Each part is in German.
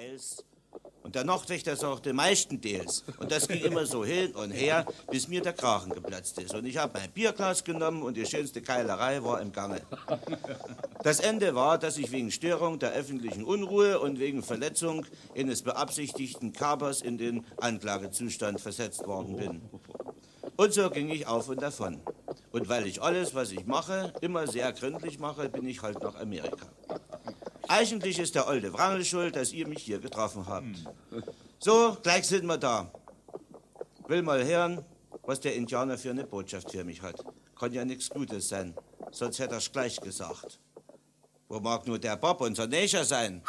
Teils. Und der Nachtwächter sagte, meistenteils. Und das ging immer so hin und her, bis mir der Kragen geplatzt ist. Und ich habe mein Bierglas genommen und die schönste Keilerei war im Gange. Das Ende war, dass ich wegen Störung der öffentlichen Unruhe und wegen Verletzung eines beabsichtigten Kapers in den Anklagezustand versetzt worden bin. Und so ging ich auf und davon. Und weil ich alles, was ich mache, immer sehr gründlich mache, bin ich halt nach Amerika. Eigentlich ist der alte Wrangel schuld, dass ihr mich hier getroffen habt. So, gleich sind wir da. Will mal hören, was der Indianer für eine Botschaft für mich hat. Kann ja nichts Gutes sein, sonst hätte er's gleich gesagt. Wo mag nur der Bob, unser Nächer, sein?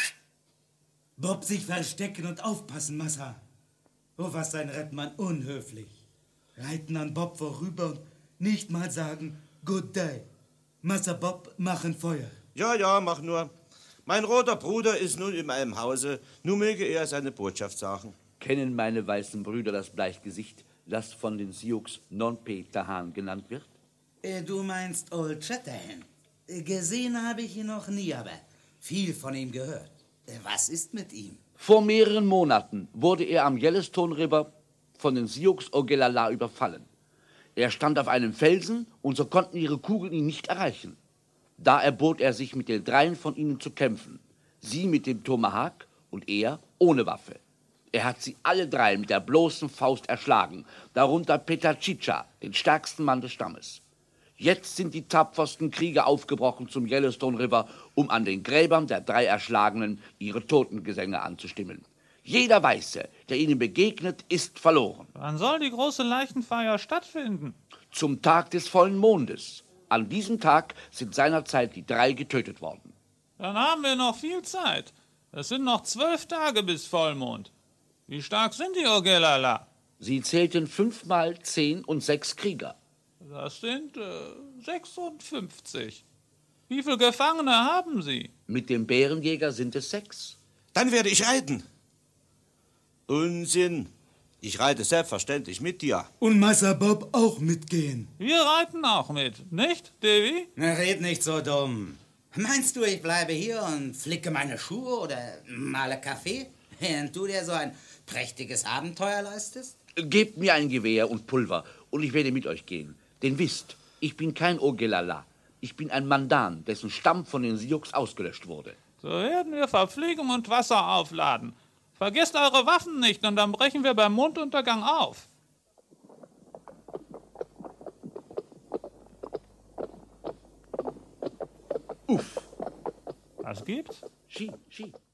Bob sich verstecken und aufpassen, Massa. Oh, was ein Rettmann unhöflich. Reiten an Bob vorüber und nicht mal sagen, good day. Massa Bob, machen Feuer. Ja, mach nur. Mein roter Bruder ist nun in meinem Hause, nun möge er seine Botschaft sagen. Kennen meine weißen Brüder das Bleichgesicht, das von den Sioux Non-Pe-Tahan genannt wird? Du meinst Old Shatterhand. Gesehen habe ich ihn noch nie, aber viel von ihm gehört. Was ist mit ihm? Vor mehreren Monaten wurde er am Yellowstone River von den Sioux Ogallala überfallen. Er stand auf einem Felsen und so konnten ihre Kugeln ihn nicht erreichen. Da erbot er sich, mit den dreien von ihnen zu kämpfen. Sie mit dem Tomahawk und er ohne Waffe. Er hat sie alle drei mit der bloßen Faust erschlagen, darunter Peter Chicha, den stärksten Mann des Stammes. Jetzt sind die tapfersten Krieger aufgebrochen zum Yellowstone River, um an den Gräbern der drei Erschlagenen ihre Totengesänge anzustimmen. Jeder Weiße, der ihnen begegnet, ist verloren. Wann soll die große Leichenfeier stattfinden? Zum Tag des vollen Mondes. An diesem Tag sind seinerzeit die drei getötet worden. Dann haben wir noch viel Zeit. Es sind noch 12 Tage bis Vollmond. Wie stark sind die Ogallala? Sie zählten 5 mal 10 und 6 Krieger. Das sind 56. Wie viele Gefangene haben Sie? Mit dem Bärenjäger sind es 6. Dann werde ich reiten. Unsinn. Ich reite selbstverständlich mit dir. Und Massa Bob auch mitgehen. Wir reiten auch mit, nicht, Davy? Na, red nicht so dumm. Meinst du, ich bleibe hier und flicke meine Schuhe oder male Kaffee, während du dir so ein prächtiges Abenteuer leistest? Gebt mir ein Gewehr und Pulver und ich werde mit euch gehen. Denn wisst, ich bin kein Ogallala. Ich bin ein Mandan, dessen Stamm von den Sioux ausgelöscht wurde. So werden wir Verpflegung und Wasser aufladen. Vergesst eure Waffen nicht und dann brechen wir beim Monduntergang auf. Uff. Was gibt's? Ski.